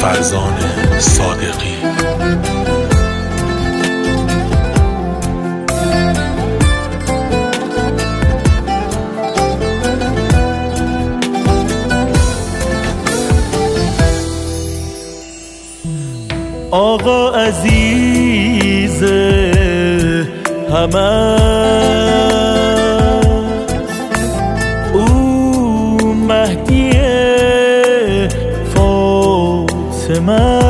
فرزان صادقی. آقا عزیز همه او مهدی فاطمه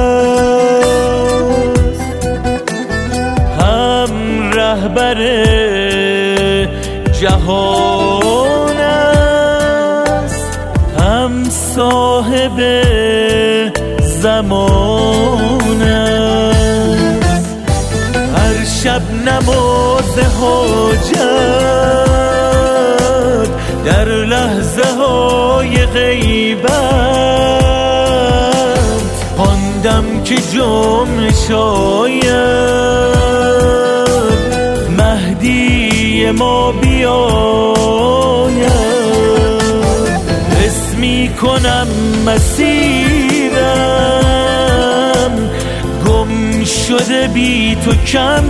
هم رهبر جهان است، هم صاحب زمان است. هر شب نماز حاجت در لحظه های غیبت خواندم که جمع شاید مهدی ما بیاید. حس می کنم مسیرم گم شده بی تو کم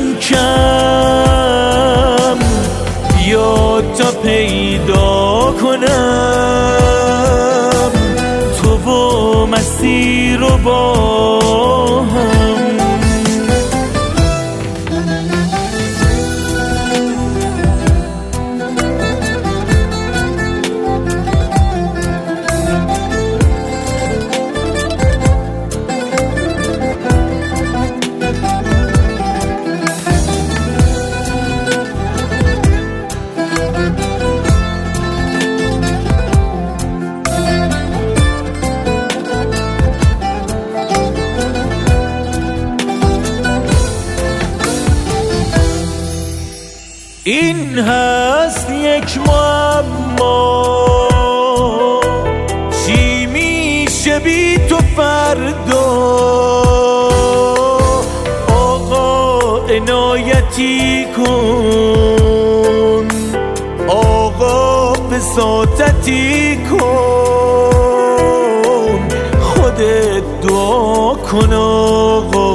کم، بیا تا پیدا کنم تو و مسیر رو با هم. این هست یک معما، چی میشه بی تو فردا؟ آقا عنایتی کن، آقا وساطتی کن، خودت دعا کن آقا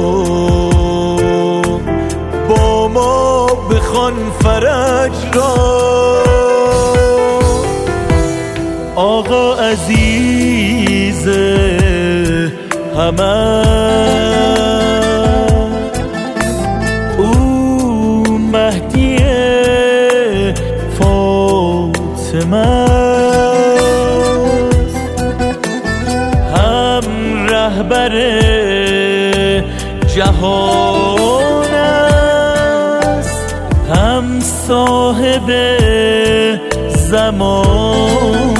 با ما بخوان فرج را. آقا عزیز همه او مهدی فاطمه هم رهبر جهان است، هم صاحب زمان.